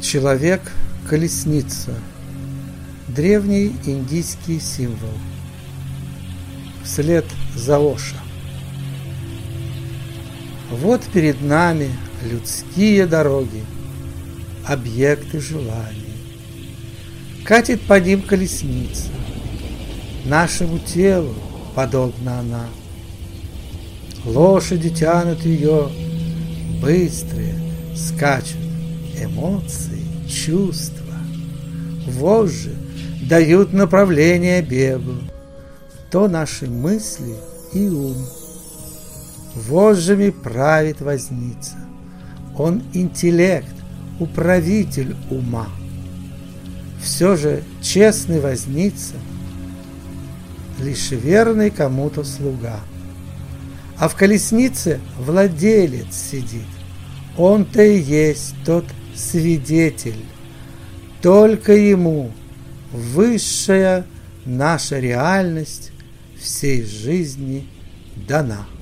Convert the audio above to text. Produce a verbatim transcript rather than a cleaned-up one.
Человек-колесница. Древний индийский символ. Вслед за Оша. Вот перед нами людские дороги, объекты желаний. Катит по ним колесница, нашему телу подобна она. Лошади тянут ее, быстрые, скачут эмоции, чувства. Вожжи дают направление бегу, то наши мысли и ум. Вожжами правит возница, он интеллект, управитель ума. Все же честный возница лишь верный кому-то слуга. А в колеснице владелец сидит, он-то и есть тот свидетель. Только ему высшая наша реальность всей жизни дана.